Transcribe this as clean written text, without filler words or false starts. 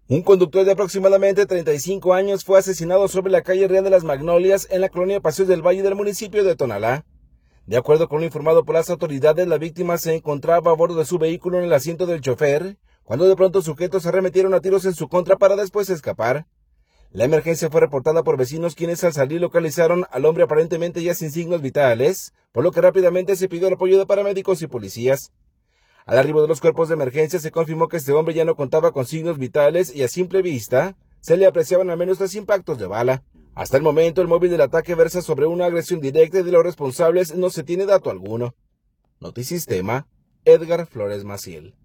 Un conductor de aproximadamente 35 años fue asesinado sobre la calle Real de las Magnolias en la colonia Paseos del Valle del municipio de Tonalá. De acuerdo con lo informado por las autoridades, la víctima se encontraba a bordo de su vehículo en el asiento del chofer, cuando de pronto sujetos arremetieron a tiros en su contra para después escapar. La emergencia fue reportada por vecinos, quienes al salir localizaron al hombre aparentemente ya sin signos vitales, por lo que rápidamente se pidió el apoyo de paramédicos y policías. Al arribo de los cuerpos de emergencia se confirmó que este hombre ya no contaba con signos vitales y a simple vista se le apreciaban al menos 3 impactos de bala. Hasta el momento el móvil del ataque versa sobre una agresión directa y de los responsables no se tiene dato alguno. Notisistema, Edgar Flores Maciel.